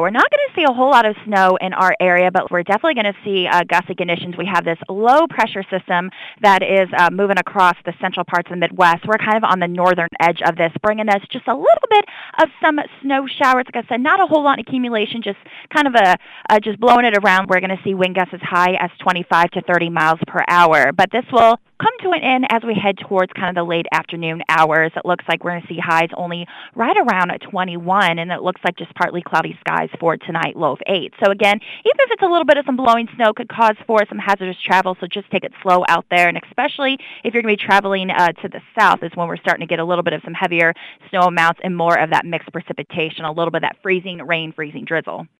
We're not going to see a whole lot of snow in our area, but we're definitely going to see gusty conditions. We have this low pressure system that is moving across the central parts of the Midwest. We're kind of on the northern edge of this, bringing us just a little bit of some snow showers. Like I said, not a whole lot of accumulation, just kind of just blowing it around. We're going to see wind gusts as high as 25 to 30 miles per hour. But this will come to an end as we head towards kind of the late afternoon hours. It looks like we're going to see highs only right around 21, and it looks like just partly cloudy skies for tonight, low of 8. So again, even if it's a little bit of some blowing snow, could cause for some hazardous travel, so just take it slow out there, and especially if you're going to be traveling to the south is when we're starting to get a little bit of some heavier snow amounts and more of that mixed precipitation, a little bit of that freezing rain, freezing drizzle.